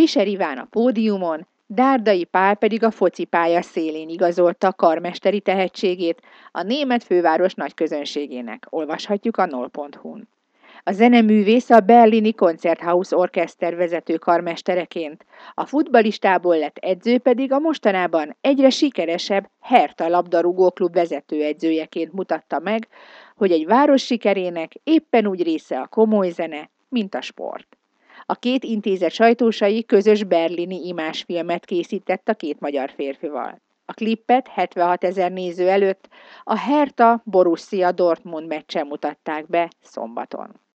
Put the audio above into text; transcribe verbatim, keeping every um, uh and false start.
Fischer Iván a pódiumon, Dárdai Pál pedig a focipálya szélén igazolta karmesteri tehetségét a német főváros nagy közönségének, olvashatjuk a null pont hu-n. A zeneművész a berlini Konzerthaus Orchester vezető karmestereként, a futballistából lett edző pedig a mostanában egyre sikeresebb Hertha labdarúgóklub vezetőedzőjeként mutatta meg, hogy egy város sikerének éppen úgy része a komoly zene, mint a sport. A két intézet sajtósai közös berlini imásfilmet készített a két magyar férfival. A klippet hetvenhatezer néző előtt a Hertha Borussia Dortmund meccsen mutatták be szombaton.